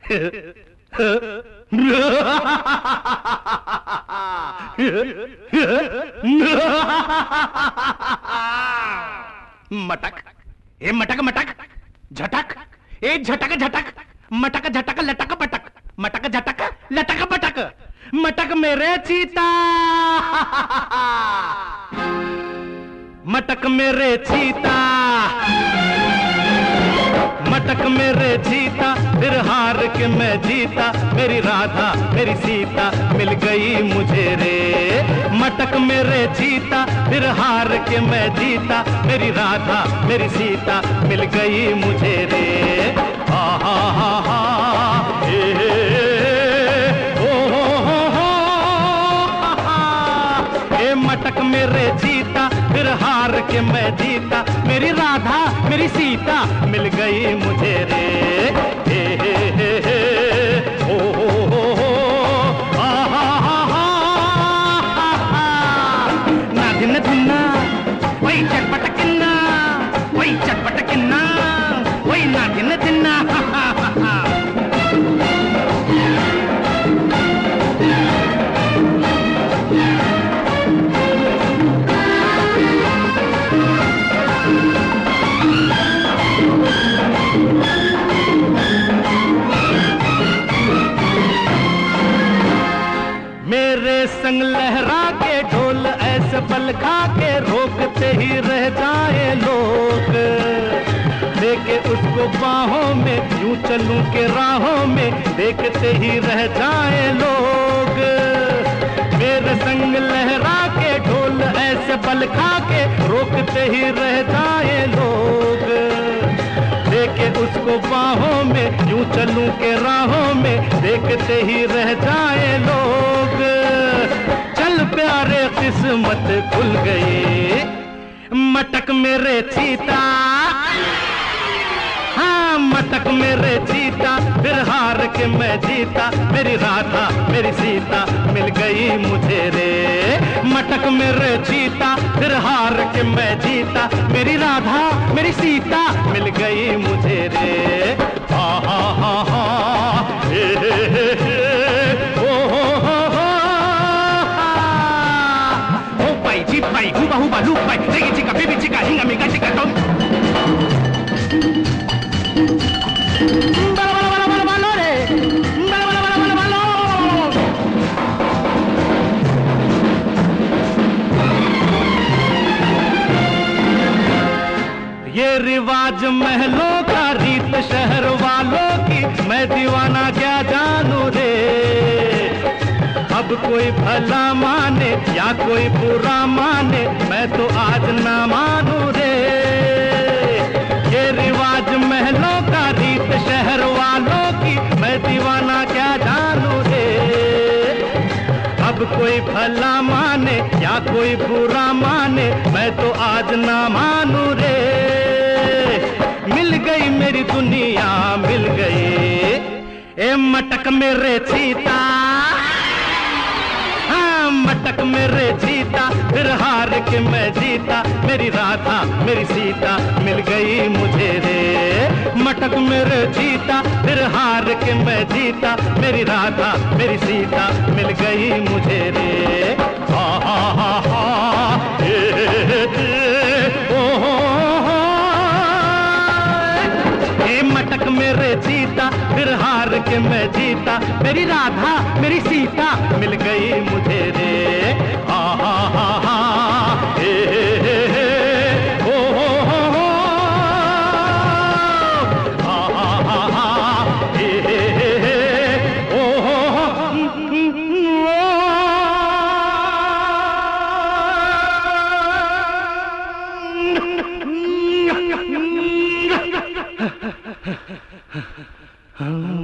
मटक, ए मटक मटक, झटक, ए झटक झटक, मटक झटक लटक पटक, मटक झटक लटक पटक, मटक मेरे चीता, मटक मेरे चीता, मटक मेरे चीता, फिर हार के मैं जीता, मेरी राधा मेरी सीता मिल गई मुझे रे। मटक मेरे चीता, फिर हार के मैं जीता, मेरी राधा मेरी सीता मिल गई मुझे रे। हा हा हा हा मटक मेरे चीता, फिर हार के मैं जीता, मेरी राधा मेरी सीता मिल गई मुझे रे। हे हे हे हे ओ हो आ हा हा हा ना दिन धिन्ना वही चटपट किन्ना, वही चटपट किन्ना, वही ना दिन धिन्ना हा हा हा हा। मेरे संग लहरा के ढोल ऐसे पल खा के रोकते ही रह जाए लोग, लेके उसको बाहों में यूं चलूं के राहों में देखते ही रह जाए लोग। मेरे संग लहरा के ढोल ऐसे पल खा के रोकते ही रह जाए लोग, लेके उसको बाहों में यूं चलूं के राहों में देखते ही रह जाए लोग। चल प्यारे किस्मत खुल गई, मटक मेरे चीता, हाँ मटक मेरे चीता, फिर हार के मैं जीता, मेरी राधा मेरी सीता मिल गई मुझे रे। मटक मेरे चीता, फिर हार के मैं जीता, मेरी राधा मेरी सीता मिल गई मुझे रे। हा हा हा हा हे हे हे ओ हो ओ पाई जी पाई हुबा हुबा लू पाई रेगी चिका बेबी चिका हिंगा मिगा चिका टम ये रिवाज महलों का रीत शहर वालों की, मैं दीवाना क्या जानू रे। अब कोई भला माने या कोई बुरा माने, मैं तो आज ना मानू रे। ये रिवाज महलों का रीत शहर वालों की, मैं दीवाना क्या जानू रे। अब कोई भला माने या कोई बुरा माने, मैं तो आज ना मानू रे। मिल गई मेरी दुनिया मिल गई, ए मटक मेरे चीता, हाँ मटक मेरे चीता, फिर हार के मैं जीता, मेरी राधा मेरी सीता मिल गई मुझे रे। मटक मेरे चीता, फिर हार के मैं जीता, मेरी राधा मेरी सीता मिल गई मुझे रे। हा हा हा हा मटक मेरे चीता, फिर हार के मैं जीता, मेरी राधा मेरी सीता मिल गई मुझे रे। हा हा हा हा हे हे हे ओ हो हा हा हा हा हे हे हे ओ हो